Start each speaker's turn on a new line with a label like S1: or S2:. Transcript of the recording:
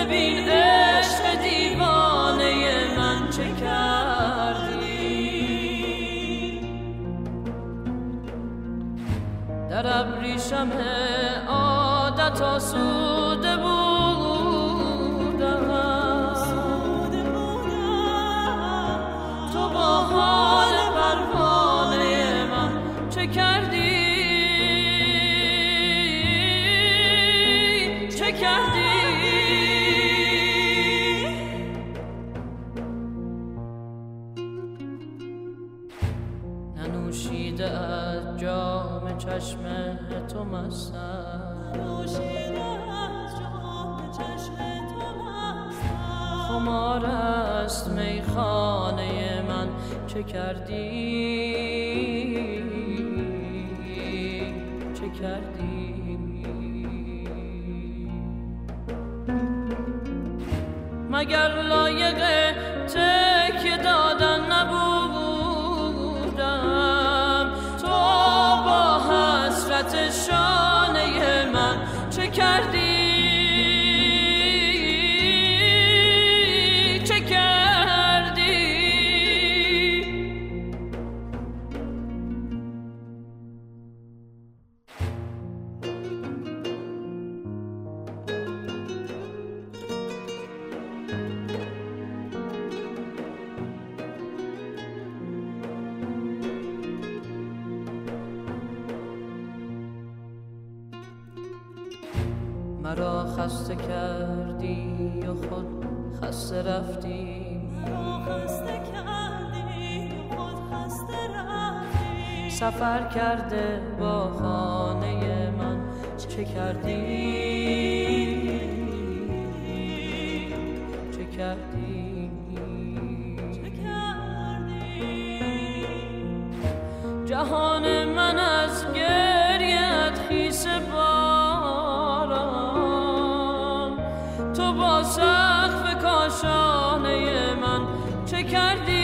S1: ببین عشق دیوانه من چه کردی. در ابریشم عادت آسوده بودم، تو با حال پروانه من چه کردی، چه کردی. ننوشیده از جام چشم تو مستم، خمار است میخانه من چه کردی، چه کردی. مگر لایق تکیه دادن نبودم، تو با حسرت شانه من چه کردی، چه کردی. مرا خسته کردی و خود خسته رفتی، سفر کرده با خانه من چه کردی، چه کردی. جهان من از گریه‌ات خیس باران، تو با سقف کاشانه من چه کردی،